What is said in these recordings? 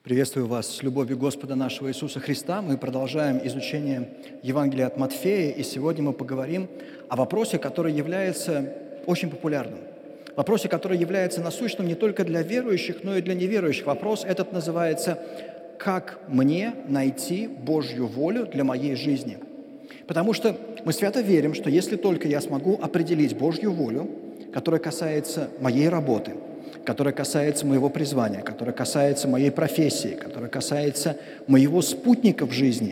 Приветствую вас с любовью Господа нашего Иисуса Христа. Мы продолжаем изучение Евангелия от Матфея, и сегодня мы поговорим о вопросе, который является очень популярным. Вопросе, который является насущным не только для верующих, но и для неверующих. Вопрос этот называется «Как мне найти Божью волю для моей жизни?» Потому что мы свято верим, что если только я смогу определить Божью волю, которая касается моей работы, которая касается моего призвания, которая касается моей профессии, которая касается моего спутника в жизни,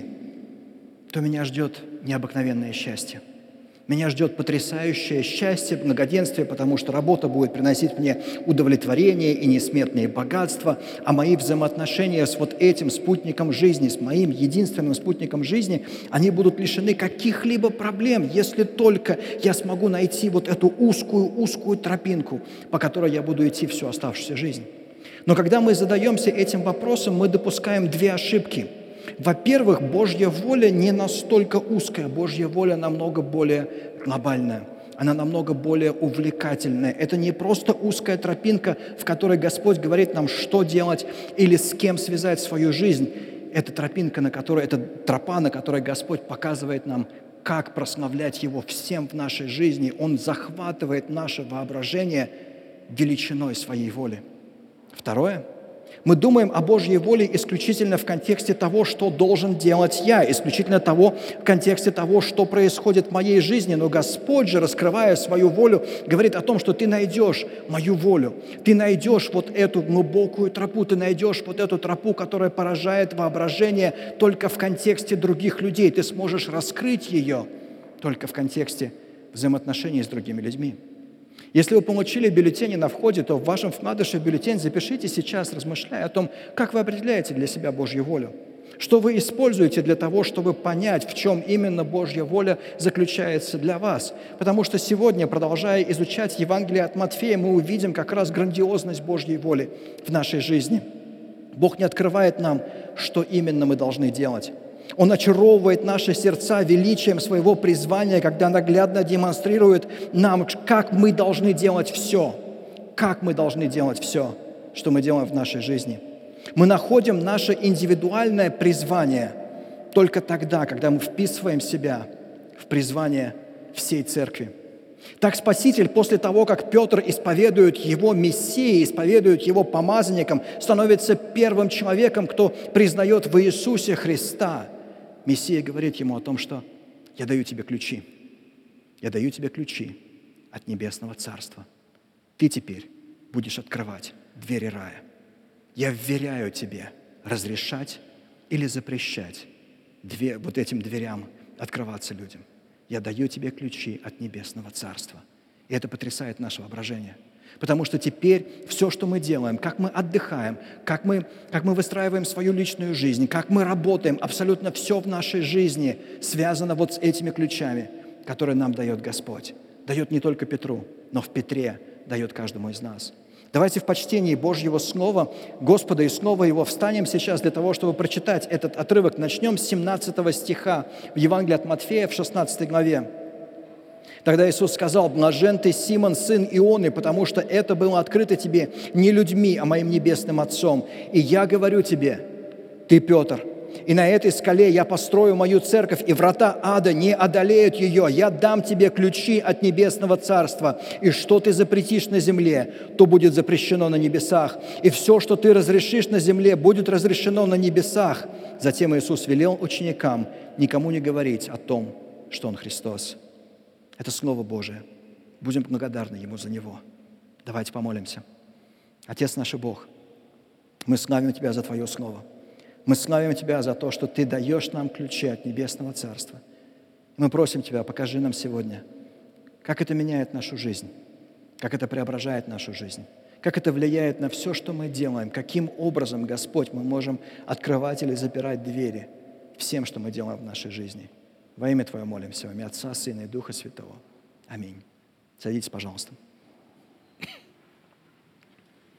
то меня ждет необыкновенное счастье. Меня ждет потрясающее счастье, благоденствие, потому что работа будет приносить мне удовлетворение и несметные богатства, а мои взаимоотношения с вот этим спутником жизни, с моим единственным спутником жизни, они будут лишены каких-либо проблем, если только я смогу найти вот эту узкую тропинку, по которой я буду идти всю оставшуюся жизнь. Но когда мы задаемся этим вопросом, мы допускаем две ошибки. Во-первых, Божья воля не настолько узкая, Божья воля намного более глобальная, она намного более увлекательная. Это не просто узкая тропинка, в которой Господь говорит нам, что делать или с кем связать свою жизнь. Это тропинка, это тропа, на которой Господь показывает нам, как прославлять Его всем в нашей жизни. Он захватывает наше воображение величиной своей воли. Второе. Мы думаем о Божьей воле исключительно в контексте того, что должен делать я, исключительно в контексте того, что происходит в моей жизни. Но Господь же, раскрывая свою волю, говорит о том, что ты найдешь мою волю, ты найдешь вот эту глубокую тропу, ты найдешь вот эту тропу, которая поражает воображение только в контексте других людей. Ты сможешь раскрыть ее только в контексте взаимоотношений с другими людьми. Если вы получили бюллетени на входе, то в вашем вкладыше в бюллетень запишите сейчас, размышляя о том, как вы определяете для себя Божью волю. Что вы используете для того, чтобы понять, в чем именно Божья воля заключается для вас. Потому что сегодня, продолжая изучать Евангелие от Матфея, мы увидим как раз грандиозность Божьей воли в нашей жизни. Бог не открывает нам, что именно мы должны делать. Он очаровывает наши сердца величием своего призвания, когда наглядно демонстрирует нам, как мы должны делать все, что мы делаем в нашей жизни. Мы находим наше индивидуальное призвание только тогда, когда мы вписываем себя в призвание всей церкви. Так Спаситель, после того, как Петр исповедует его Мессией, исповедует его помазанником, становится первым человеком, кто признает в Иисусе Христа. Мессия говорит ему о том, что «Я даю тебе ключи от Небесного Царства. Ты теперь будешь открывать двери рая. Я вверяю тебе разрешать или запрещать вот этим дверям открываться людям. Я даю тебе ключи от Небесного Царства». И это потрясает наше воображение. Потому что теперь все, что мы делаем, как мы отдыхаем, как мы выстраиваем свою личную жизнь, как мы работаем, абсолютно все в нашей жизни связано вот с этими ключами, которые нам дает Господь. Дает не только Петру, но в Петре дает каждому из нас. Давайте в почтении Божьего Слова, Господа и Слова Его встанем сейчас для того, чтобы прочитать этот отрывок. Начнем с 17 стиха в Евангелии от Матфея в 16 главе. Тогда Иисус сказал: «Блажен ты, Симон, сын Ионы, потому что это было открыто тебе не людьми, а моим небесным Отцом. И я говорю тебе, ты Петр, и на этой скале я построю мою церковь, и врата ада не одолеют ее. Я дам тебе ключи от Небесного Царства, и что ты запретишь на земле, то будет запрещено на небесах, и все, что ты разрешишь на земле, будет разрешено на небесах». Затем Иисус велел ученикам никому не говорить о том, что Он Христос. Это Слово Божие. Будем благодарны Ему за него. Давайте помолимся. Отец наш и Бог, мы славим Тебя за Твое Слово. Мы славим Тебя за то, что Ты даешь нам ключи от Небесного Царства. Мы просим Тебя, покажи нам сегодня, как это меняет нашу жизнь, как это преображает нашу жизнь, как это влияет на все, что мы делаем, каким образом, Господь, мы можем открывать или запирать двери всем, что мы делаем в нашей жизни. Во имя Твое молимся, во имя Отца, Сына и Духа Святого. Аминь. Садитесь, пожалуйста. В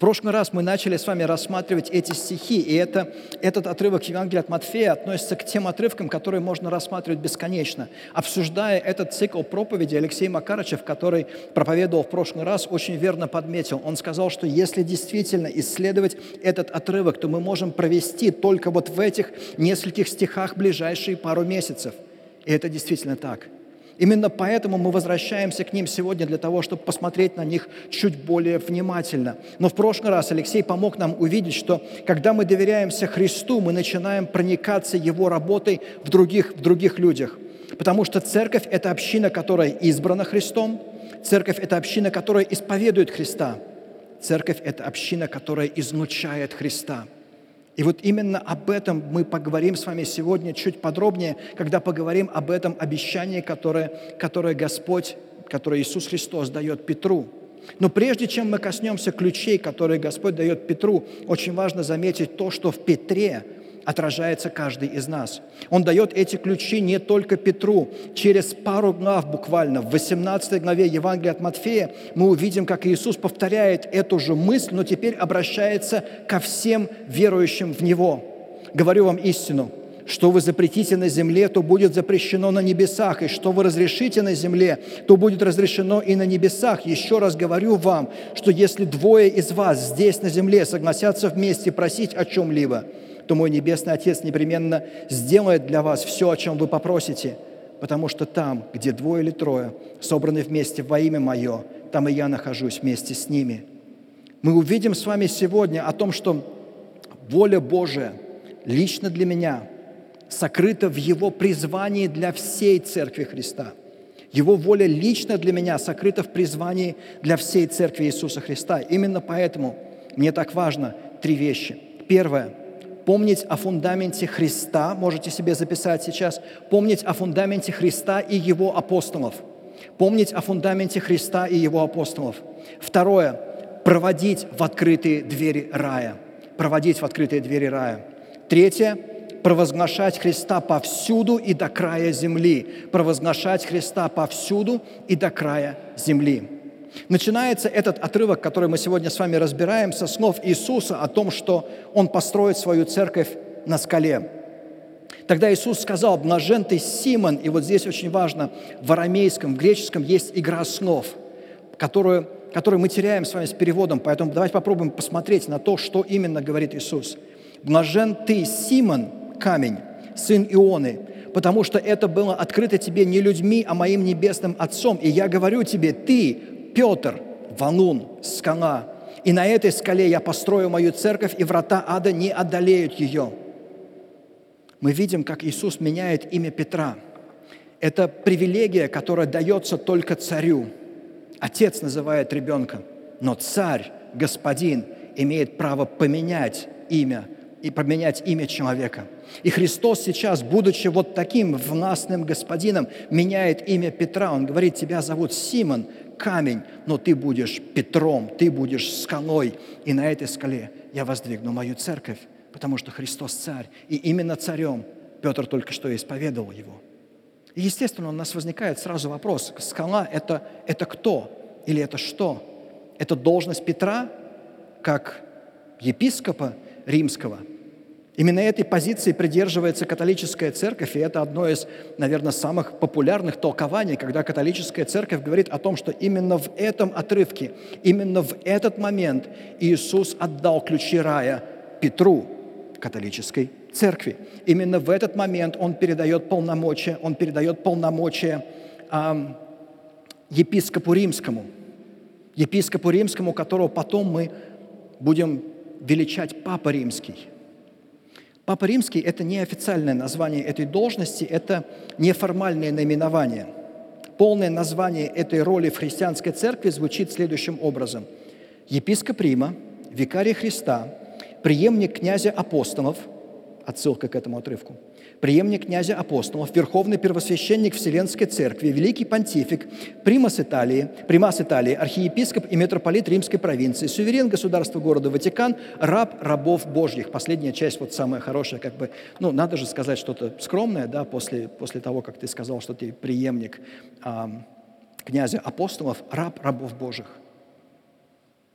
прошлый раз мы начали с вами рассматривать эти стихи, и этот отрывок Евангелия от Матфея относится к тем отрывкам, которые можно рассматривать бесконечно. Обсуждая этот цикл проповеди, Алексей Макарычев, который проповедовал в прошлый раз, очень верно подметил. Он сказал, что если действительно исследовать этот отрывок, то мы можем провести только вот в этих нескольких стихах ближайшие пару месяцев. И это действительно так. Именно поэтому мы возвращаемся к ним сегодня для того, чтобы посмотреть на них чуть более внимательно. Но в прошлый раз Алексей помог нам увидеть, что когда мы доверяемся Христу, мы начинаем проникаться Его работой в других людях. Потому что церковь – это община, которая избрана Христом, церковь – это община, которая исповедует Христа, церковь – это община, которая излучает Христа. И вот именно об этом мы поговорим с вами сегодня чуть подробнее, когда поговорим об этом обещании, которое Господь, которое Иисус Христос дает Петру. Но прежде чем мы коснемся ключей, которые Господь дает Петру, очень важно заметить то, что в Петре отражается каждый из нас. Он дает эти ключи не только Петру. Через пару глав буквально, в 18 главе Евангелия от Матфея, мы увидим, как Иисус повторяет эту же мысль, но теперь обращается ко всем верующим в Него. «Говорю вам истину, что вы запретите на земле, то будет запрещено на небесах, и что вы разрешите на земле, то будет разрешено и на небесах. Еще раз говорю вам, что если двое из вас здесь на земле согласятся вместе просить о чем-либо, то мой Небесный Отец непременно сделает для вас все, о чем вы попросите, потому что там, где двое или трое собраны вместе во имя Мое, там и я нахожусь вместе с ними». Мы увидим с вами сегодня о том, что воля Божия лично для меня сокрыта в Его призвании для всей Церкви Христа. Его воля лично для меня сокрыта в призвании для всей Церкви Иисуса Христа. Именно поэтому мне так важно 3 вещи. Первое – помнить о фундаменте Христа, можете себе записать сейчас, помнить о фундаменте Христа и Его апостолов. Помнить о фундаменте Христа и Его апостолов. Второе – проводить в открытые двери рая. Проводить в открытые двери рая. Третье – провозглашать Христа повсюду и до края земли. Провозглашать Христа повсюду и до края земли. Начинается этот отрывок, который мы сегодня с вами разбираем, со слов Иисуса о том, что Он построит свою церковь на скале. Тогда Иисус сказал: «Блажен ты, Симон». И вот здесь очень важно, в арамейском, в греческом есть игра слов, которую мы теряем с вами с переводом, поэтому давайте попробуем посмотреть на то, что именно говорит Иисус. «Блажен ты, Симон, камень, сын Ионы, потому что это было открыто тебе не людьми, а моим небесным Отцом. И я говорю тебе, ты, Петр, валун, скала, и на этой скале я построю мою церковь, и врата ада не одолеют ее». Мы видим, как Иисус меняет имя Петра. Это привилегия, которая дается только царю. Отец называет ребенка, но царь, господин, имеет право поменять имя и поменять имя человека. И Христос сейчас, будучи вот таким властным господином, меняет имя Петра. Он говорит: тебя зовут Симон, камень, но ты будешь Петром, ты будешь скалой. И на этой скале я воздвигну мою церковь, потому что Христос царь. И именно царем Петр только что исповедовал его. И, естественно, у нас возникает сразу вопрос: скала – это кто или это что? Это должность Петра как епископа римского? Именно этой позиции придерживается католическая церковь, и это одно из, наверное, самых популярных толкований, когда католическая церковь говорит о том, что именно в этом отрывке, именно в этот момент Иисус отдал ключи рая Петру, католической церкви. Именно в этот момент Он передает полномочия епископу римскому, которого потом мы будем величать Папа Римский. Папа Римский – это не официальное название этой должности, это неформальное наименование. Полное название этой роли в христианской церкви звучит следующим образом: епископ Рима, викарий Христа, преемник князя апостолов, отсылка к этому отрывку, преемник князя апостолов, верховный первосвященник Вселенской Церкви, великий понтифик, примас Италии, архиепископ и митрополит Римской провинции, суверен государства города Ватикан, раб рабов Божьих. Последняя часть вот самая хорошая, надо же сказать что-то скромное, да, после того, как ты сказал, что ты преемник князя апостолов, раб рабов Божьих.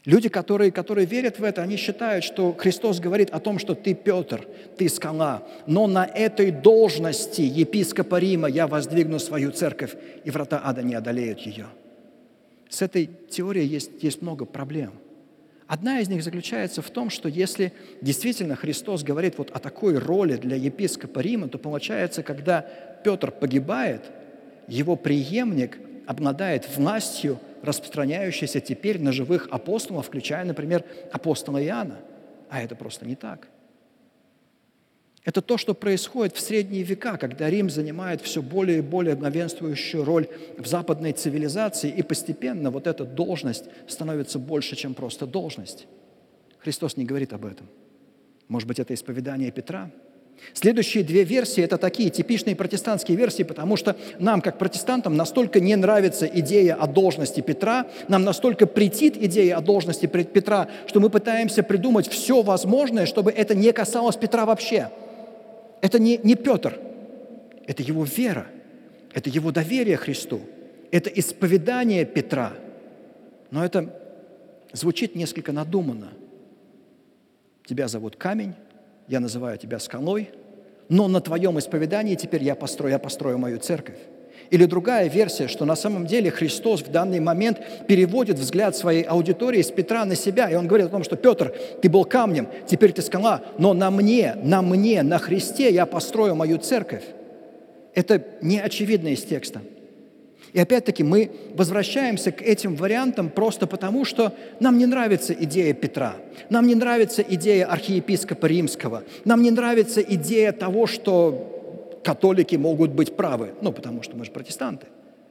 Люди, которые верят в это, они считают, что Христос говорит о том, что ты Петр, ты скала, но на этой должности епископа Рима я воздвигну свою церковь, и врата ада не одолеют ее. С этой теорией есть много проблем. Одна из них заключается в том, что если действительно Христос говорит вот о такой роли для епископа Рима, то получается, когда Петр погибает, его преемник обладает властью, распространяющейся теперь на живых апостолов, включая, например, апостола Иоанна. А это просто не так. Это то, что происходит в средние века, когда Рим занимает все более и более главенствующую роль в западной цивилизации, и постепенно вот эта должность становится больше, чем просто должность. Христос не говорит об этом. Может быть, это исповедание Петра? Следующие две версии – это такие типичные протестантские версии, потому что нам, как протестантам, настолько не нравится идея о должности Петра, нам настолько претит идея о должности Петра, что мы пытаемся придумать все возможное, чтобы это не касалось Петра вообще. Это не Петр, это его вера, это его доверие Христу, это исповедание Петра. Но это звучит несколько надуманно. Тебя зовут Камень, я называю тебя скалой, но на твоем исповедании теперь я построю мою церковь. Или другая версия, что на самом деле Христос в данный момент переводит взгляд своей аудитории с Петра на себя, и он говорит о том, что Петр, ты был камнем, теперь ты скала, но на мне, на Христе я построю мою церковь. Это не очевидно из текста. И опять-таки мы возвращаемся к этим вариантам просто потому, что нам не нравится идея Петра, нам не нравится идея архиепископа Римского, нам не нравится идея того, что католики могут быть правы, потому что мы же протестанты.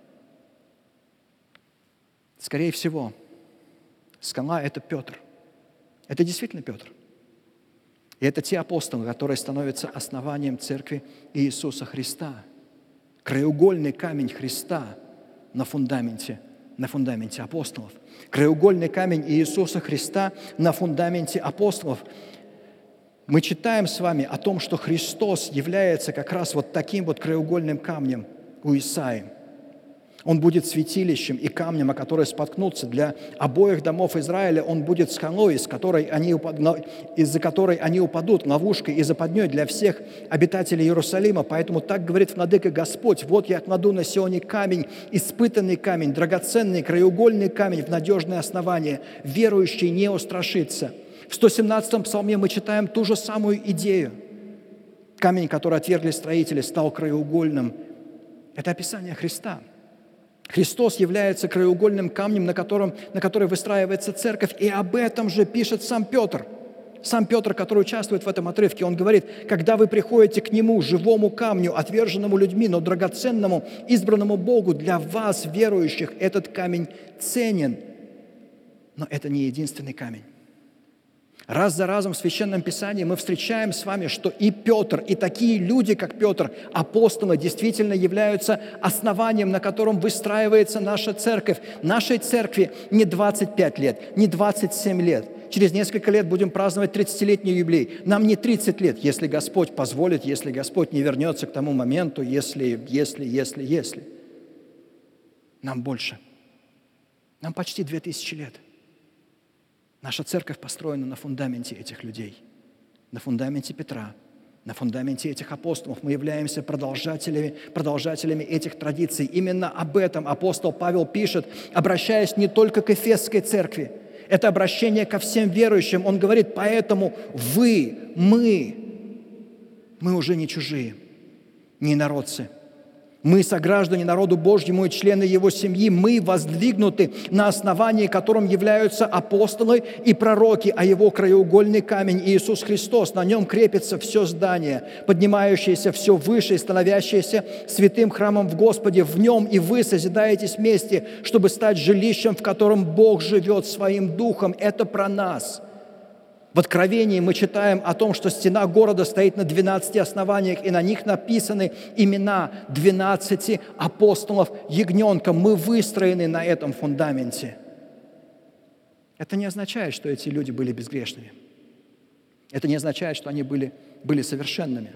Скорее всего, скала – это Петр. Это действительно Петр. И это те апостолы, которые становятся основанием церкви Иисуса Христа. Краеугольный камень Христа на фундаменте апостолов. Краеугольный камень Иисуса Христа на фундаменте апостолов. Мы читаем с вами о том, что Христос является как раз вот таким вот краеугольным камнем у Исаии. Он будет святилищем и камнем, о который споткнутся. Для обоих домов Израиля он будет скалой, из-за которой они упадут, ловушкой и западней для всех обитателей Иерусалима. Поэтому так говорит владыка Господь: «Вот я кладу на Сионе камень, испытанный камень, драгоценный краеугольный камень в надежное основание. Верующий не устрашится». В 117-м псалме мы читаем ту же самую идею. Камень, который отвергли строители, стал краеугольным. Это описание Христа. Христос является краеугольным камнем, на который выстраивается церковь, и об этом же пишет сам Петр. Сам Петр, который участвует в этом отрывке, он говорит: «Когда вы приходите к Нему, живому камню, отверженному людьми, но драгоценному, избранному Богу, для вас, верующих, этот камень ценен». Но это не единственный камень. Раз за разом в Священном Писании мы встречаем с вами, что и Петр, и такие люди, как Петр, апостолы, действительно являются основанием, на котором выстраивается наша церковь. Нашей церкви не 25 лет, не 27 лет. Через несколько лет будем праздновать 30-летний юбилей. Нам не 30 лет, если Господь позволит, если Господь не вернется к тому моменту, если. Нам больше. Нам почти 2000 лет. Наша церковь построена на фундаменте этих людей, на фундаменте Петра, на фундаменте этих апостолов. Мы являемся продолжателями этих традиций. Именно об этом апостол Павел пишет, обращаясь не только к Эфесской церкви. Это обращение ко всем верующим. Он говорит: «Поэтому мы уже не чужие, не инородцы. Мы сограждане народу Божьему и члены Его семьи. Мы воздвигнуты на основании, которым являются апостолы и пророки, а Его краеугольный камень Иисус Христос. На Нем крепится все здание, поднимающееся все выше и становящееся святым храмом в Господе. В Нем и вы созидаетесь вместе, чтобы стать жилищем, в котором Бог живет своим Духом». Это про нас. В Откровении мы читаем о том, что стена города стоит на 12 основаниях, и на них написаны имена 12 апостолов ягненка. Мы выстроены на этом фундаменте. Это не означает, что эти люди были безгрешными. Это не означает, что они были совершенными.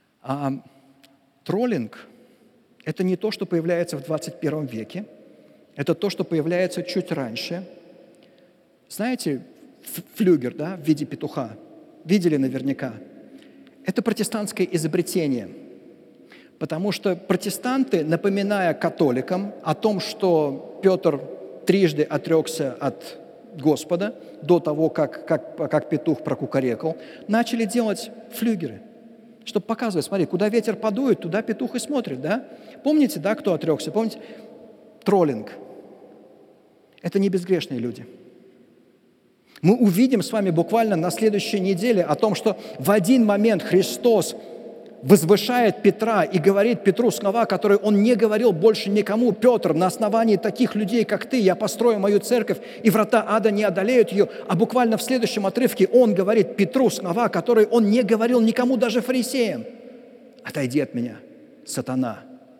Троллинг – это не то, что появляется в 21 веке. Это то, что появляется чуть раньше. Знаете, флюгер, да, в виде петуха. Видели наверняка. Это протестантское изобретение. Потому что протестанты, напоминая католикам о том, что Петр трижды отрекся от Господа до того, как петух прокукарекал, начали делать флюгеры, чтобы показывать, смотри, куда ветер подует, туда петух и смотрит, да? Помните, да, кто отрекся? Помните? Троллинг. Это не безгрешные люди. Мы увидим с вами буквально на следующей неделе о том, что в один момент Христос возвышает Петра и говорит Петру слова, которые он не говорил больше никому. Петр, на основании таких людей, как ты, я построю мою церковь, и врата ада не одолеют ее. А буквально в следующем отрывке он говорит Петру слова, которые он не говорил никому, даже фарисеям. Отойди от меня, сатана.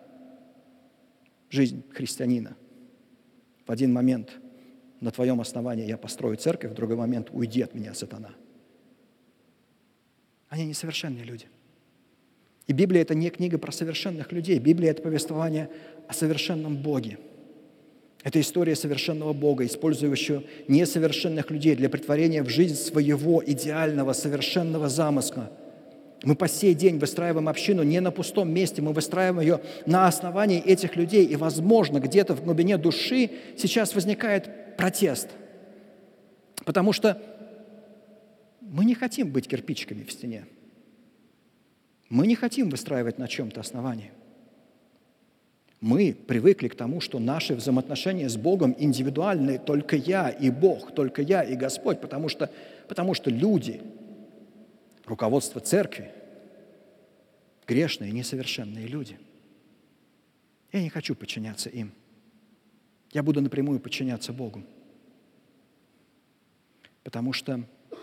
Жизнь христианина. В один момент на твоем основании я построю церковь, в другой момент уйди от меня, сатана. Они несовершенные люди. И Библия – это не книга про совершенных людей. Библия – это повествование о совершенном Боге. Это история совершенного Бога, использующего несовершенных людей для претворения в жизнь своего идеального, совершенного замысла. Мы по сей день выстраиваем общину не на пустом месте, мы выстраиваем ее на основании этих людей. И, возможно, где-то в глубине души сейчас возникает протест. Потому что мы не хотим быть кирпичиками в стене. Мы не хотим выстраивать на чем-то основании. Мы привыкли к тому, что наши взаимоотношения с Богом индивидуальны, только я и Бог, только я и Господь, потому что люди, руководство церкви, грешные, несовершенные люди. Я не хочу подчиняться им. Я буду напрямую подчиняться Богу. Потому что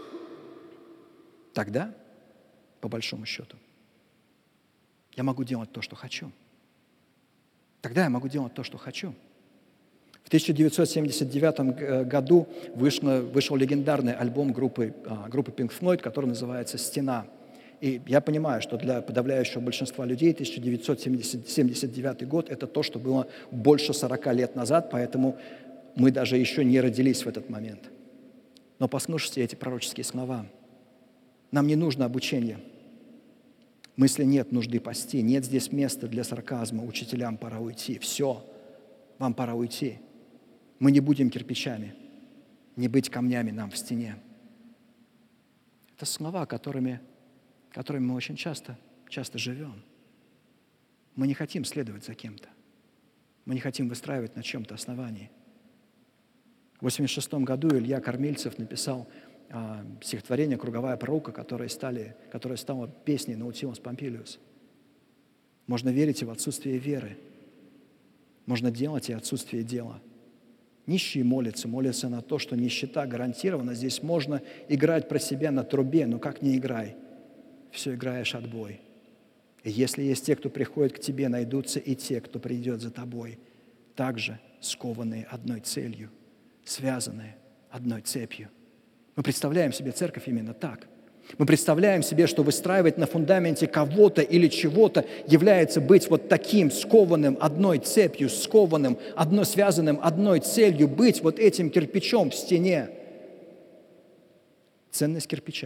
тогда, по большому счету, я могу делать то, что хочу. Тогда я могу делать то, что хочу. В 1979 году вышел легендарный альбом группы Pink Floyd, который называется «Стена». И я понимаю, что для подавляющего большинства людей 1979 год – это то, что было больше 40 лет назад, поэтому мы даже еще не родились в этот момент. Но послушайте эти пророческие слова. Нам не нужно обучение. Мысли нет нужды пасти, нет здесь места для сарказма, учителям пора уйти. Все, вам пора уйти. Мы не будем кирпичами, не быть камнями нам в стене. Это слова, которыми мы очень часто живем. Мы не хотим следовать за кем-то. Мы не хотим выстраивать на чем-то основании. В 1986 году Илья Кормильцев написал стихотворение «Круговая порука», которое стало песней «Наутилус Помпилиус». Можно верить и в отсутствие веры. Можно делать и отсутствие дела. Нищие молятся на то, что нищета гарантирована. Здесь можно играть про себя на трубе, но как не играй, все играешь отбой. И если есть те, кто приходит к тебе, найдутся и те, кто придет за тобой, также скованные одной целью, связанные одной цепью. Мы представляем себе церковь именно так. Мы представляем себе, что выстраивать на фундаменте кого-то или чего-то является быть вот таким, скованным одной цепью, связанным одной целью, быть вот этим кирпичом в стене. Ценность кирпича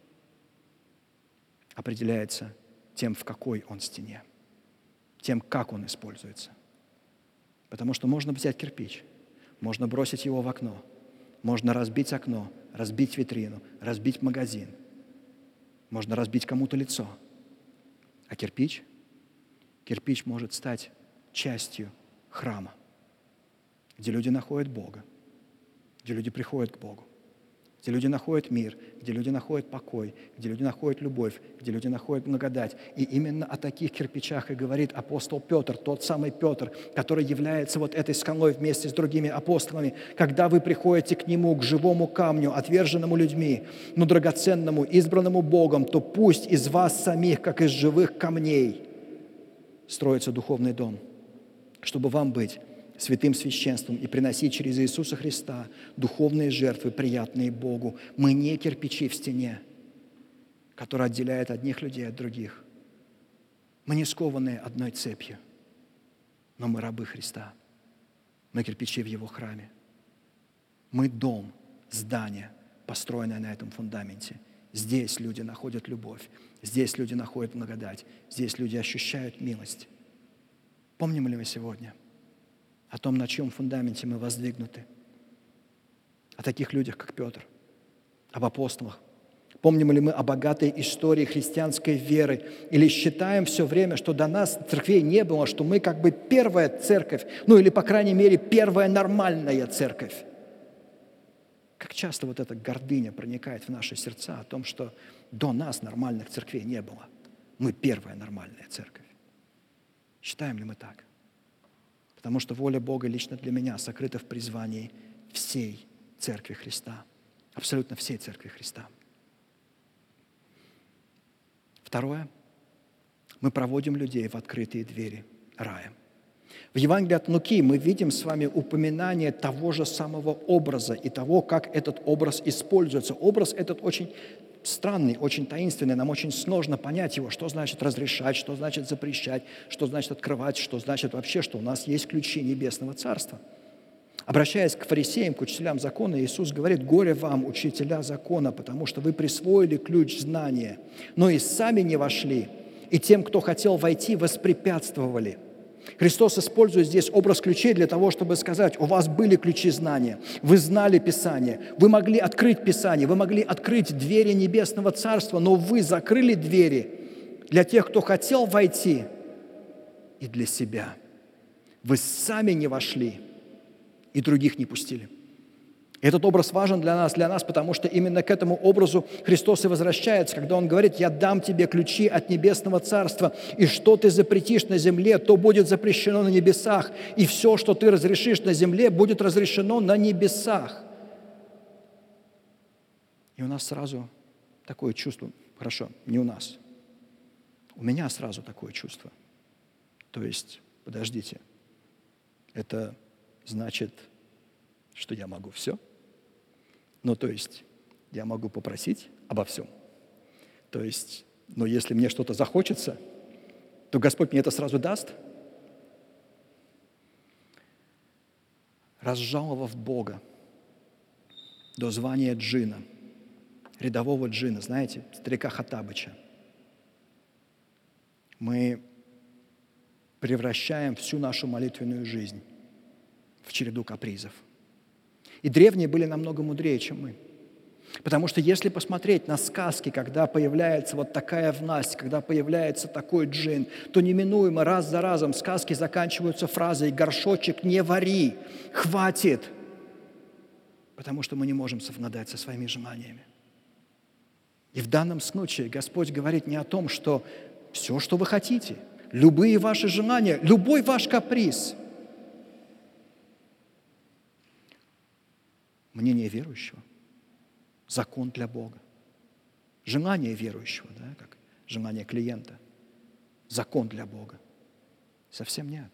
определяется тем, в какой он стене, тем, как он используется. Потому что можно взять кирпич, можно бросить его в окно, можно разбить окно, разбить витрину, разбить магазин. Можно разбить кому-то лицо. А кирпич может стать частью храма, где люди находят Бога, где люди приходят к Богу, где люди находят мир, где люди находят покой, где люди находят любовь, где люди находят благодать. И именно о таких кирпичах и говорит апостол Петр, тот самый Петр, который является вот этой скалой вместе с другими апостолами. Когда вы приходите к Нему, к живому камню, отверженному людьми, но драгоценному, избранному Богом, то пусть из вас самих, как из живых камней, строится духовный дом, чтобы вам быть святым священством и приносить через Иисуса Христа духовные жертвы, приятные Богу. Мы не кирпичи в стене, которые отделяют одних людей от других. Мы не скованные одной цепью, но мы рабы Христа. Мы кирпичи в Его храме. Мы дом, здание, построенное на этом фундаменте. Здесь люди находят любовь. Здесь люди находят благодать. Здесь люди ощущают милость. Помним ли мы сегодня о том, на чьем фундаменте мы воздвигнуты? О таких людях, как Петр, об апостолах. Помним ли мы о богатой истории христианской веры? Или считаем все время, что до нас церквей не было, что мы как бы первая церковь, или, по крайней мере, первая нормальная церковь? Как часто вот эта гордыня проникает в наши сердца о том, что до нас нормальных церквей не было. Мы первая нормальная церковь. Считаем ли мы так? Потому что воля Бога лично для меня сокрыта в призвании всей Церкви Христа. Абсолютно всей Церкви Христа. Второе. Мы проводим людей в открытые двери рая. В Евангелии от Луки мы видим с вами упоминание того же самого образа и того, как этот образ используется. Образ этот очень странный, очень таинственный. Нам очень сложно понять его, что значит разрешать, что значит запрещать, что значит открывать, что значит вообще, что у нас есть ключи Небесного Царства. Обращаясь к фарисеям, к учителям закона, Иисус говорит: «Горе вам, учителя закона, потому что вы присвоили ключ знания, но и сами не вошли, и тем, кто хотел войти, воспрепятствовали». Христос использует здесь образ ключей для того, чтобы сказать: у вас были ключи знания, вы знали Писание, вы могли открыть Писание, вы могли открыть двери Небесного Царства, но вы закрыли двери для тех, кто хотел войти, и для себя. Вы сами не вошли и других не пустили. Этот образ важен для нас, потому что именно к этому образу Христос и возвращается, когда Он говорит: «Я дам тебе ключи от Небесного Царства, и что ты запретишь на земле, то будет запрещено на небесах, и все, что ты разрешишь на земле, будет разрешено на небесах». И у нас сразу такое чувство, хорошо, не у нас, у меня сразу такое чувство. То есть, подождите, это значит, что я могу все? То есть, я могу попросить обо всем. То есть, если мне что-то захочется, то Господь мне это сразу даст? Разжаловав Бога до звания джина, рядового джина, знаете, старика Хаттабыча, мы превращаем всю нашу молитвенную жизнь в череду капризов. И древние были намного мудрее, чем мы. Потому что если посмотреть на сказки, когда появляется вот такая власть, когда появляется такой джин, то неминуемо раз за разом сказки заканчиваются фразой: «Горшочек не вари, хватит», потому что мы не можем совладать со своими желаниями. И в данном случае Господь говорит не о том, что все, что вы хотите, любые ваши желания, любой ваш каприз, мнение верующего, закон для Бога. Желание верующего, как желание клиента, закон для Бога. Совсем нет.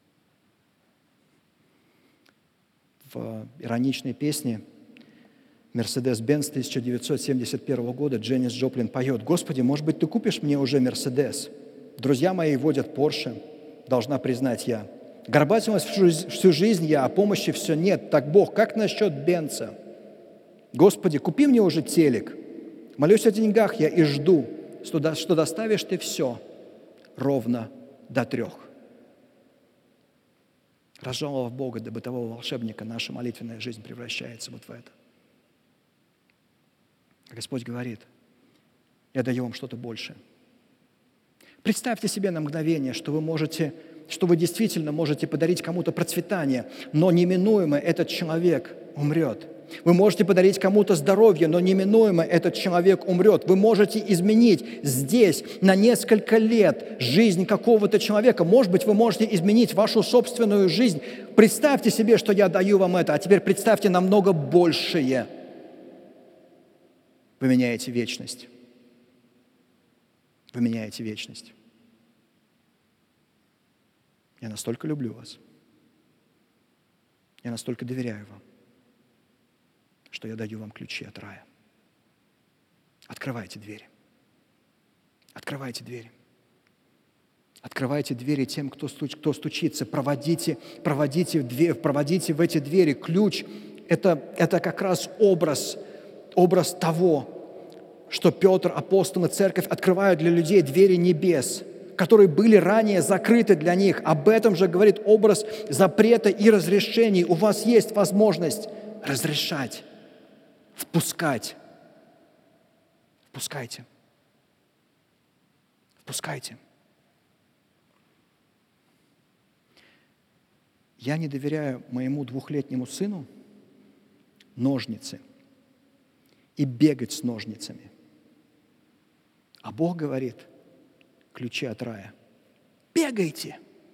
В ироничной песне «Мерседес-Бенц» 1971 года Дженнис Джоплин поет: «Господи, может быть, Ты купишь мне уже Мерседес? Друзья мои водят Порше, должна признать я. Горбатилась всю жизнь я, а помощи все нет. Так, Бог, как насчет Бенца? Господи, купи мне уже телек. Молюсь о деньгах я и жду, что доставишь Ты все ровно до 3». Разжаловав Бога до бытового волшебника, наша молитвенная жизнь превращается вот в это. Господь говорит: «Я даю вам что-то большее». Представьте себе на мгновение, что вы действительно можете подарить кому-то процветание, но неминуемо этот человек умрет. Вы можете подарить кому-то здоровье, но неминуемо этот человек умрет. Вы можете изменить здесь на несколько лет жизнь какого-то человека. Может быть, вы можете изменить вашу собственную жизнь. Представьте себе, что я даю вам это, а теперь представьте намного большее. Вы меняете вечность. Вы меняете вечность. Я настолько люблю вас. Я настолько доверяю вам, что я даю вам ключи от рая. Открывайте двери. Открывайте двери. Открывайте двери тем, кто стучится. Проводите в эти двери. Ключ – это как раз образ того, что Петр, апостол и церковь открывают для людей двери небес, которые были ранее закрыты для них. Об этом же говорит образ запрета и разрешений. У вас есть возможность разрешать, впускать. Впускайте. Впускайте. Я не доверяю моему 2-летнему сыну ножницы и бегать с ножницами. А Бог говорит, ключи от рая. Бегайте,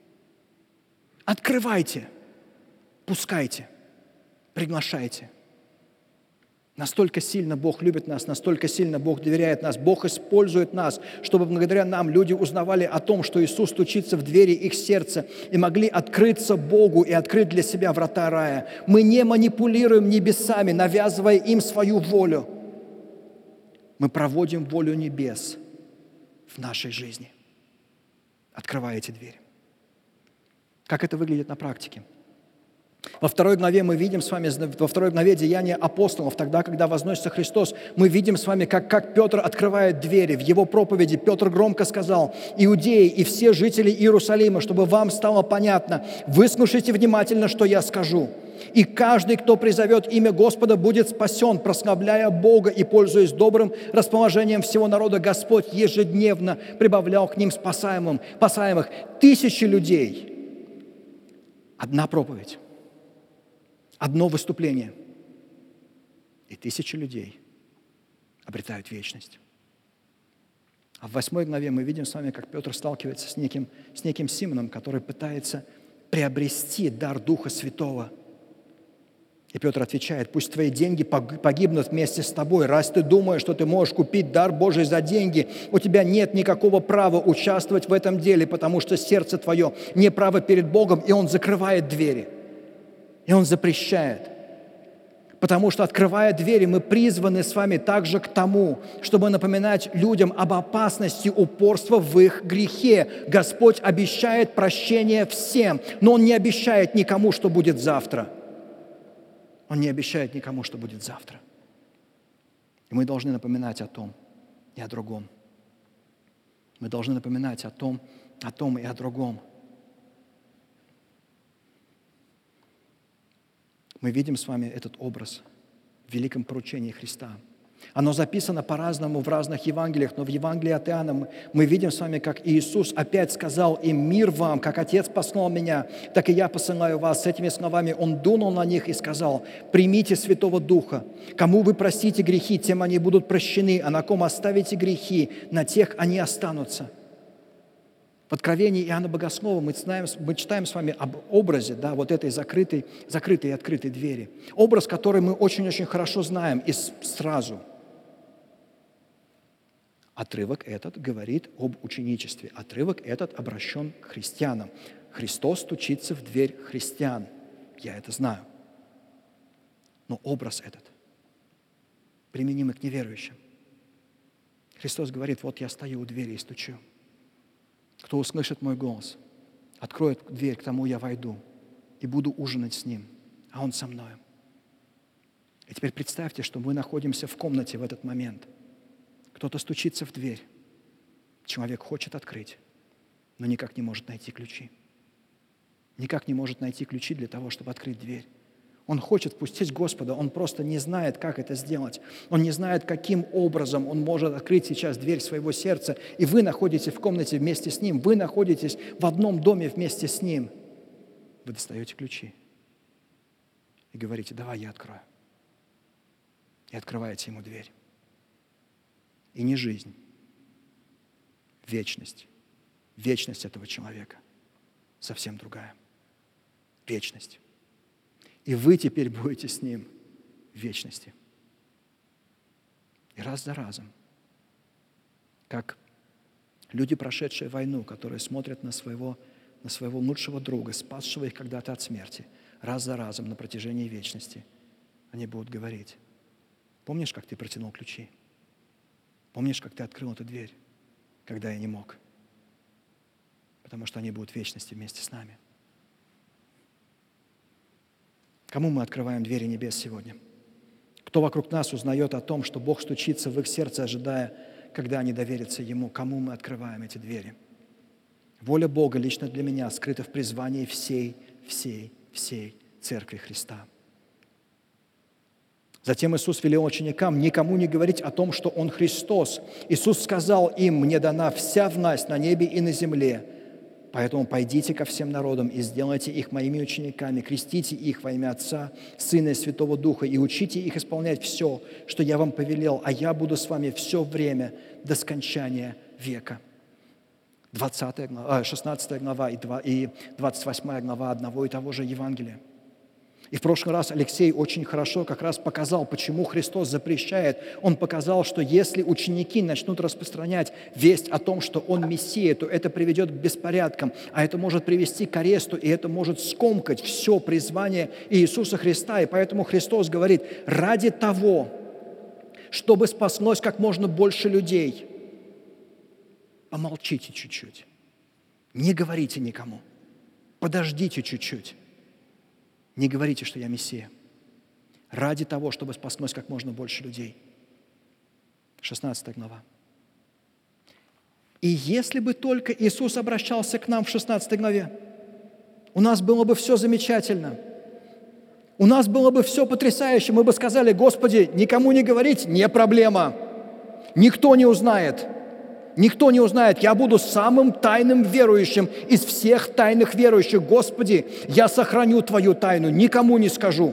открывайте, пускайте, приглашайте. Настолько сильно Бог любит нас, настолько сильно Бог доверяет нас. Бог использует нас, чтобы благодаря нам люди узнавали о том, что Иисус стучится в двери их сердца и могли открыться Богу и открыть для себя врата рая. Мы не манипулируем небесами, навязывая им свою волю. Мы проводим волю небес в нашей жизни, открывая эти двери. Как это выглядит на практике? Во 2 главе мы видим с вами, во 2 главе Деяния апостолов, тогда, когда возносится Христос, мы видим с вами, как Петр открывает двери. В его проповеди Петр громко сказал: «Иудеи и все жители Иерусалима, чтобы вам стало понятно, выслушайте внимательно, что я скажу. И каждый, кто призовет имя Господа, будет спасен, прославляя Бога и пользуясь добрым расположением всего народа. Господь ежедневно прибавлял к ним спасаемых. 1000 людей. Одна проповедь. Одно выступление, и 1000 людей обретают вечность». А в 8 главе мы видим с вами, как Петр сталкивается с неким Симоном, который пытается приобрести дар Духа Святого. И Петр отвечает: «Пусть твои деньги погибнут вместе с тобой. Раз ты думаешь, что ты можешь купить дар Божий за деньги, у тебя нет никакого права участвовать в этом деле, потому что сердце твое не право перед Богом». И он закрывает двери. И он запрещает. Потому что, открывая двери, мы призваны с вами также к тому, чтобы напоминать людям об опасности упорства в их грехе. Господь обещает прощение всем, но Он не обещает никому, что будет завтра. Он не обещает никому, что будет завтра. И мы должны напоминать о том и о другом. Мы должны напоминать о том и о другом. Мы видим с вами этот образ в великом поручении Христа. Оно записано по-разному в разных Евангелиях, но в Евангелии от Иоанна мы видим с вами, как Иисус опять сказал им: «Мир вам, как Отец послал меня, так и я посылаю вас». С этими словами Он дунул на них и сказал: «Примите Святого Духа. Кому вы простите грехи, тем они будут прощены, а на ком оставите грехи, на тех они останутся». В Откровении Иоанна Богослова мы читаем с вами об образе, вот этой закрытой и открытой двери. Образ, который мы очень-очень хорошо знаем и сразу. Отрывок этот говорит об ученичестве. Отрывок этот обращен к христианам. Христос стучится в дверь христиан. Я это знаю. Но образ этот применим и к неверующим. Христос говорит: «Вот я стою у двери и стучу. Кто услышит мой голос, откроет дверь, к тому я войду и буду ужинать с ним, а он со мною». И теперь представьте, что мы находимся в комнате в этот момент. Кто-то стучится в дверь. Человек хочет открыть, но никак не может найти ключи. Никак не может найти ключи для того, чтобы открыть дверь. Он хочет впустить Господа, он просто не знает, как это сделать. Он не знает, каким образом он может открыть сейчас дверь своего сердца. И вы находитесь в комнате вместе с ним, вы находитесь в одном доме вместе с ним. Вы достаете ключи и говорите: «Давай я открою». И открываете ему дверь. И не жизнь, вечность. Вечность этого человека совсем другая. Вечность. И вы теперь будете с ним в вечности. И раз за разом, как люди, прошедшие войну, которые смотрят на своего лучшего друга, спасшего их когда-то от смерти, раз за разом на протяжении вечности, они будут говорить: «Помнишь, как ты протянул ключи? Помнишь, как ты открыл эту дверь, когда я не мог? потому что они будут в вечности вместе с нами. Кому мы открываем двери небес сегодня? Кто вокруг нас узнает о том, что Бог стучится в их сердце, ожидая, когда они доверятся Ему? Кому мы открываем эти двери? Воля Бога лично для меня скрыта в призвании всей Церкви Христа. Затем Иисус велел ученикам никому не говорить о том, что Он Христос. Иисус сказал им: «Мне дана вся власть на небе и на земле. Поэтому пойдите ко всем народам и сделайте их моими учениками, крестите их во имя Отца, Сына и Святого Духа, и учите их исполнять все, что я вам повелел, а я буду с вами все время до скончания века». 16 глава и 28 глава одного и того же Евангелия. И в прошлый раз Алексей очень хорошо как раз показал, почему Христос запрещает. Он показал, что если ученики начнут распространять весть о том, что Он Мессия, то это приведет к беспорядкам, а это может привести к аресту, и это может скомкать все призвание Иисуса Христа. И поэтому Христос говорит: ради того, чтобы спаслось как можно больше людей, помолчите чуть-чуть, не говорите никому, подождите чуть-чуть. Не говорите, что я Мессия. Ради того, чтобы спаслось как можно больше людей. 16 глава. И если бы только Иисус обращался к нам в 16 главе, у нас было бы все замечательно. У нас было бы все потрясающе. Мы бы сказали: Господи, никому не говорить, не проблема. Никто не узнает. Никто не узнает. Я буду самым тайным верующим из всех тайных верующих. Господи, я сохраню Твою тайну, никому не скажу.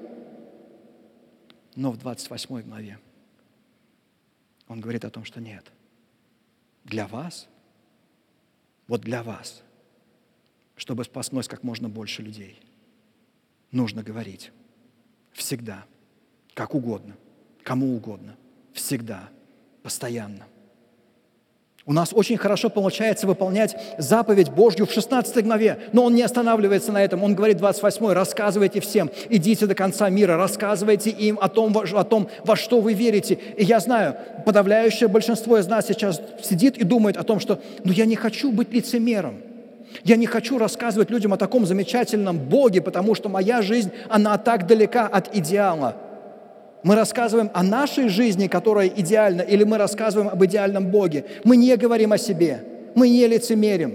Но в 28 главе Он говорит о том, что нет. Для вас, вот для вас, чтобы спаслось как можно больше людей, нужно говорить всегда, как угодно, кому угодно, всегда, постоянно. У нас очень хорошо получается выполнять заповедь Божью в 16 главе, но Он не останавливается на этом. Он говорит, 28: рассказывайте всем, идите до конца мира, рассказывайте им о том, во что вы верите. И я знаю, подавляющее большинство из нас сейчас сидит и думает о том, что я не хочу быть лицемером. Я не хочу рассказывать людям о таком замечательном Боге, потому что моя жизнь, она так далека от идеала. Мы рассказываем о нашей жизни, которая идеальна, или мы рассказываем об идеальном Боге. Мы не говорим о себе, мы не лицемерим.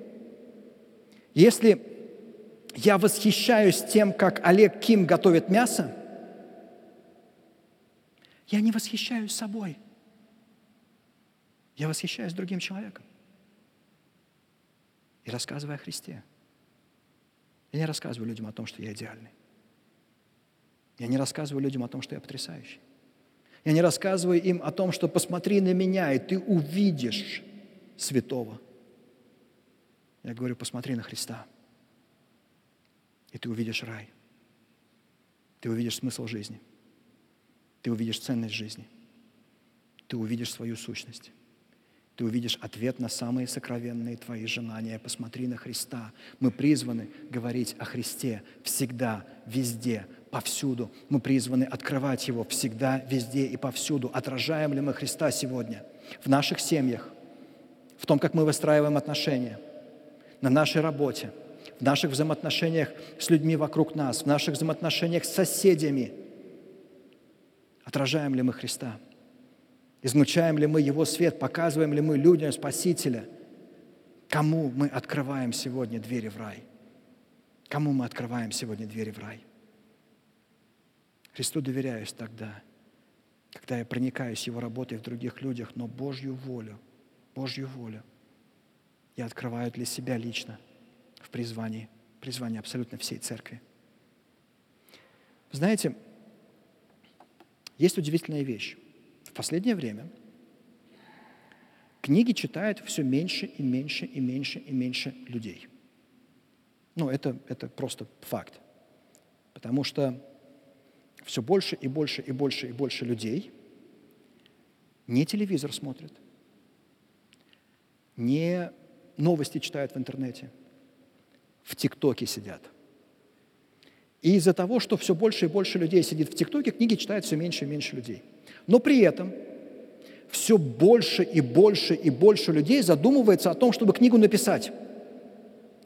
Если я восхищаюсь тем, как Олег Ким готовит мясо, я не восхищаюсь собой. Я восхищаюсь другим человеком. И рассказываю о Христе. Я не рассказываю людям о том, что я идеальный. Я не рассказываю людям о том, что я потрясающий. Я не рассказываю им о том, что посмотри на меня, и ты увидишь святого. Я говорю, посмотри на Христа, и ты увидишь рай. Ты увидишь смысл жизни. Ты увидишь ценность жизни. Ты увидишь свою сущность. Ты увидишь ответ на самые сокровенные твои желания. Посмотри на Христа. Мы призваны говорить о Христе всегда, везде, повсюду. Мы призваны открывать Его всегда, везде и повсюду. Отражаем ли мы Христа сегодня в наших семьях, в том, как мы выстраиваем отношения, на нашей работе, в наших взаимоотношениях с людьми вокруг нас, в наших взаимоотношениях с соседями? Отражаем ли мы Христа? Излучаем ли мы Его свет? Показываем ли мы людям Спасителя? Кому мы открываем сегодня двери в рай? Кому мы открываем сегодня двери в рай? Христу доверяюсь тогда, когда я проникаюсь Его работой в других людях, но Божью волю я открываю для себя лично в призвании абсолютно всей церкви. Знаете, есть удивительная вещь. В последнее время книги читают все меньше и меньше и меньше и меньше людей. Это просто факт. Потому что все больше и больше и больше и больше людей не телевизор смотрят, не новости читают в интернете, в ТикТоке сидят. И из-за того, что все больше и больше людей сидит в ТикТоке, книги читают все меньше и меньше людей. Но при этом все больше и больше и больше людей задумывается о том, чтобы книгу написать.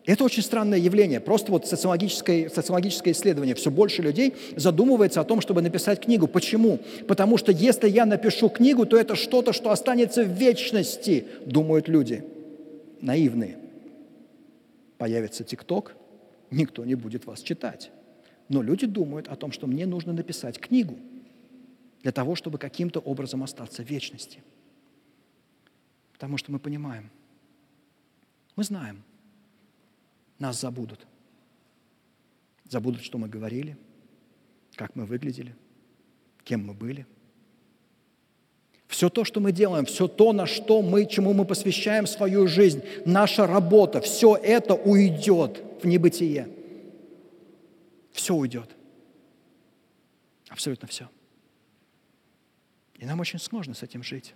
Это очень странное явление. Просто вот социологическое исследование. Все больше людей задумывается о том, чтобы написать книгу. Почему? Потому что если я напишу книгу, то это что-то, что останется в вечности, думают люди. Наивные. Появится ТикТок, никто не будет вас читать. Но люди думают о том, что мне нужно написать книгу для того, чтобы каким-то образом остаться в вечности. Потому что мы понимаем, мы знаем, нас забудут. Забудут, что мы говорили, как мы выглядели, кем мы были. Все то, что мы делаем, все то, чему мы посвящаем свою жизнь, наша работа, все это уйдет в небытие. Все уйдет. Абсолютно все. И нам очень сложно с этим жить.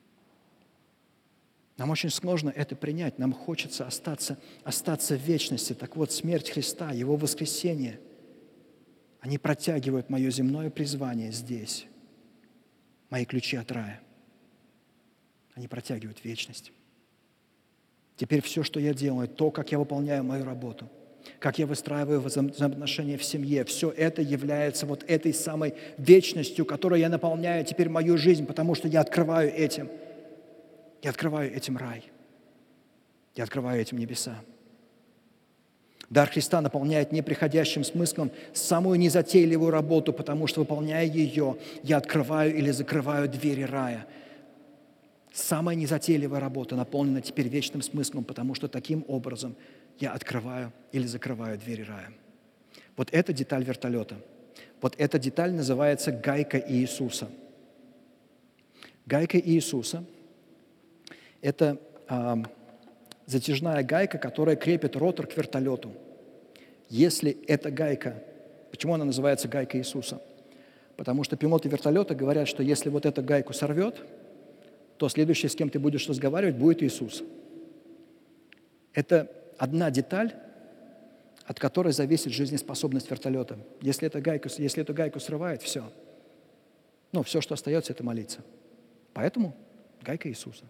Нам очень сложно это принять. Нам хочется остаться в вечности. Так вот, смерть Христа, Его воскресение, они протягивают мое земное призвание здесь. Мои ключи от рая. Они протягивают вечность. Теперь все, что я делаю, то, как я выполняю мою работу, как я выстраиваю взаимоотношения в семье, все это является вот этой самой вечностью, которой я наполняю теперь мою жизнь, потому что я открываю этим. Я открываю этим рай. Я открываю этим небеса. Дар Христа наполняет неприходящим смыслом самую незатейливую работу, потому что, выполняя ее, я открываю или закрываю двери рая. Самая незатейливая работа наполнена теперь вечным смыслом, потому что таким образом я открываю или закрываю двери рая. Вот эта деталь вертолета. Вот эта деталь называется гайка Иисуса. Гайка Иисуса – это затяжная гайка, которая крепит ротор к вертолету. Если эта гайка, почему она называется гайка Иисуса? Потому что пилоты вертолета говорят, что если вот эту гайку сорвет, то следующий, с кем ты будешь разговаривать, будет Иисус. Это одна деталь, от которой зависит жизнеспособность вертолета. Если эту гайку срывает, все. Все, что остается, это молиться. Поэтому гайка Иисуса.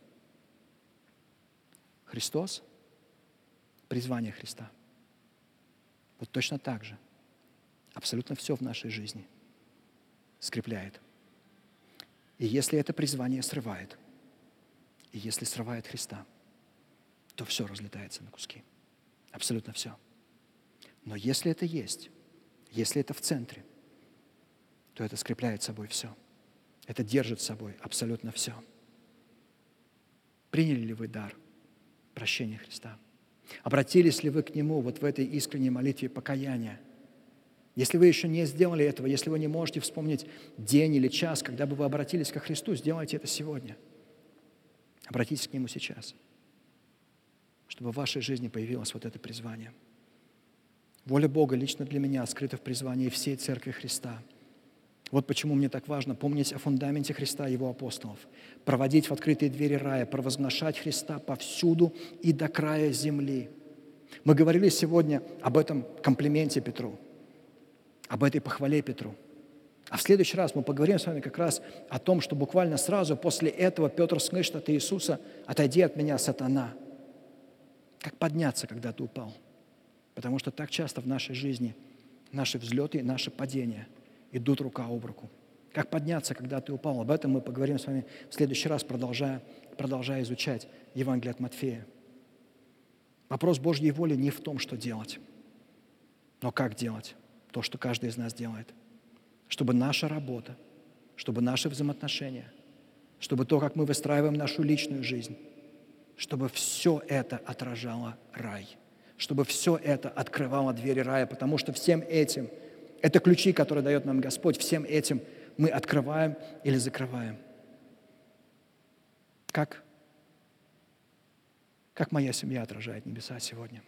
Христос, призвание Христа. Вот точно так же абсолютно все в нашей жизни скрепляет. И если это призвание срывает, и если срывает Христа, то все разлетается на куски. Абсолютно все. Но если это есть, если это в центре, то это скрепляет собой все. Это держит собой абсолютно все. Приняли ли вы дар прощения Христа? Обратились ли вы к Нему вот в этой искренней молитве покаяния? Если вы еще не сделали этого, если вы не можете вспомнить день или час, когда бы вы обратились ко Христу, сделайте это сегодня. Обратитесь к Нему сейчас, чтобы в вашей жизни появилось вот это призвание. Воля Бога лично для меня скрыта в призвании всей Церкви Христа. Вот почему мне так важно помнить о фундаменте Христа и Его апостолов, проводить в открытые двери рая, провозглашать Христа повсюду и до края земли. Мы говорили сегодня об этом комплименте Петру, об этой похвале Петру. А в следующий раз мы поговорим с вами как раз о том, что буквально сразу после этого Петр слышит от Иисуса: «Отойди от меня, сатана». Как подняться, когда ты упал? Потому что так часто в нашей жизни наши взлеты и наши падения идут рука об руку. Как подняться, когда ты упал? Об этом мы поговорим с вами в следующий раз, продолжая изучать Евангелие от Матфея. Вопрос Божьей воли не в том, что делать, но как делать то, что каждый из нас делает. Чтобы наша работа, чтобы наши взаимоотношения, чтобы то, как мы выстраиваем нашу личную жизнь, чтобы все это отражало рай, чтобы все это открывало двери рая, потому что всем этим, это ключи, которые дает нам Господь, всем этим мы открываем или закрываем. Как моя семья отражает небеса сегодня?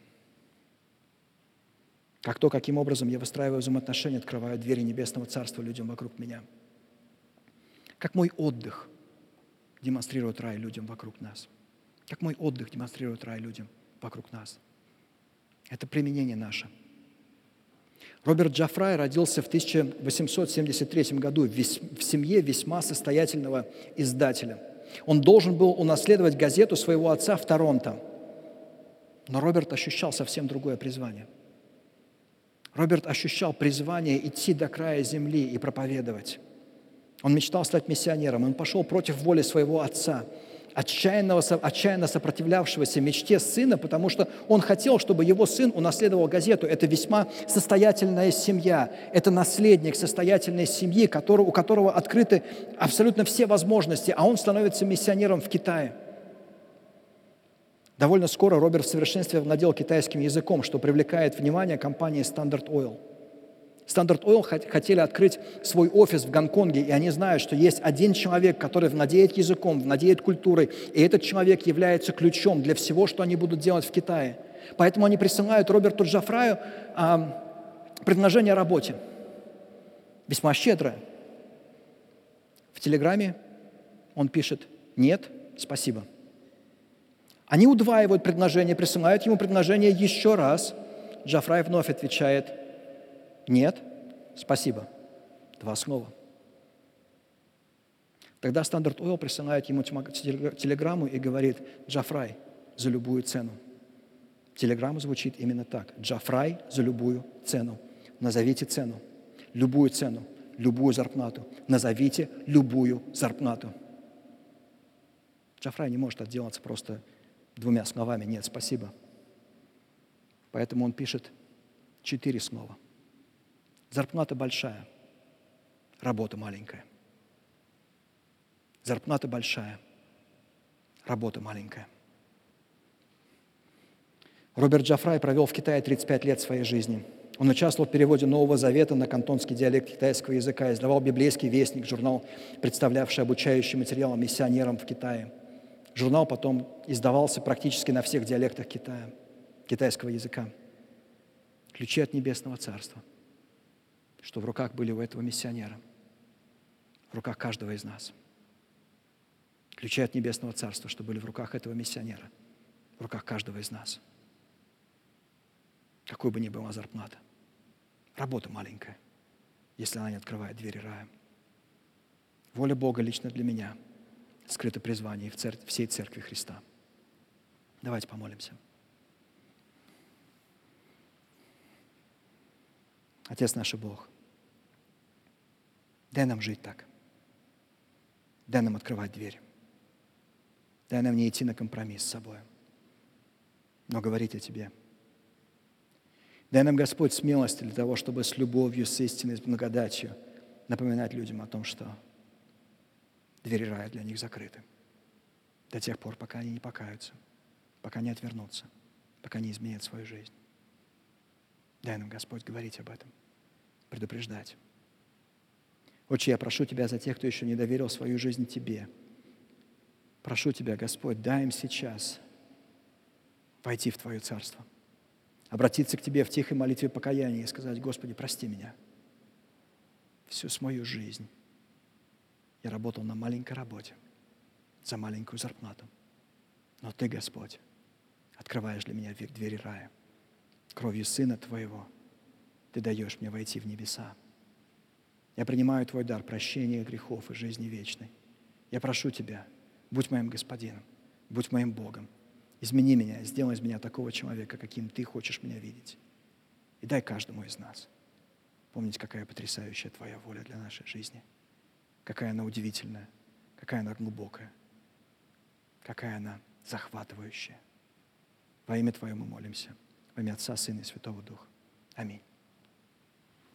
Как то, каким образом я выстраиваю взаимоотношения, открываю двери Небесного Царства людям вокруг меня. Как мой отдых демонстрирует рай людям вокруг нас. Как мой отдых демонстрирует рай людям вокруг нас. Это применение наше. Роберт Джаффрай родился в 1873 году в семье весьма состоятельного издателя. Он должен был унаследовать газету своего отца в Торонто. Но Роберт ощущал совсем другое призвание. Роберт ощущал призвание идти до края земли и проповедовать. Он мечтал стать миссионером. Он пошел против воли своего отца, отчаянно сопротивлявшегося мечте сына, потому что он хотел, чтобы его сын унаследовал газету. Это весьма состоятельная семья. Это наследник состоятельной семьи, у которого открыты абсолютно все возможности, а он становится миссионером в Китае. Довольно скоро Роберт в совершенстве владел китайским языком, что привлекает внимание компании Standard Oil. Standard Oil хотели открыть свой офис в Гонконге, и они знают, что есть один человек, который владеет языком, владеет культурой, и этот человек является ключом для всего, что они будут делать в Китае. Поэтому они присылают Роберту Джафраю предложение о работе. Весьма щедрое. В телеграмме он пишет: «Нет, спасибо». Они удваивают предложение, присылают ему предложение еще раз. Джафрай вновь отвечает: «Нет, спасибо». 2 слова. Тогда Standard Oil присылает ему телеграмму и говорит: «Джафрай, за любую цену». Телеграмма звучит именно так: «Джафрай, за любую цену». Назовите цену, любую цену, любую зарплату. Назовите любую зарплату. Джафрай не может отделаться просто 2 словами: «Нет, спасибо». Поэтому он пишет 4 слова. Зарплата большая, работа маленькая. Зарплата большая, работа маленькая. Роберт Джафрай провел в Китае 35 лет своей жизни. Он участвовал в переводе Нового Завета на кантонский диалект китайского языка, издавал библейский вестник, журнал, представлявший обучающий материал миссионерам в Китае. Журнал потом издавался практически на всех диалектах Китая, китайского языка. Ключи от Небесного Царства, что в руках были у этого миссионера, в руках каждого из нас. Ключи от Небесного Царства, что были в руках этого миссионера, в руках каждого из нас. Какой бы ни была зарплата, работа маленькая, если она не открывает двери рая. Воля Бога лично для меня — скрыто призвание всей Церкви Христа. Давайте помолимся. Отец наш и Бог, дай нам жить так. Дай нам открывать дверь. Дай нам не идти на компромисс с собой, но говорить о Тебе. Дай нам, Господь, смелость для того, чтобы с любовью, с истиной, с благодатью напоминать людям о том, что двери рая для них закрыты. До тех пор, пока они не покаются, пока не отвернутся, пока не изменят свою жизнь. Дай нам, Господь, говорить об этом, предупреждать. Отче, я прошу Тебя за тех, кто еще не доверил свою жизнь Тебе. Прошу Тебя, Господь, дай им сейчас войти в Твое Царство, обратиться к Тебе в тихой молитве покаяния и сказать: Господи, прости меня. Всю свою жизнь я работал на маленькой работе за маленькую зарплату. Но Ты, Господь, открываешь для меня двери рая. Кровью Сына Твоего Ты даешь мне войти в небеса. Я принимаю Твой дар прощения грехов и жизни вечной. Я прошу Тебя, будь моим Господином, будь моим Богом. Измени меня, сделай из меня такого человека, каким Ты хочешь меня видеть. И дай каждому из нас помнить, какая потрясающая Твоя воля для нашей жизни. Какая она удивительная, какая она глубокая, какая она захватывающая. Во имя Твое мы молимся. Во имя Отца, Сына и Святого Духа. Аминь.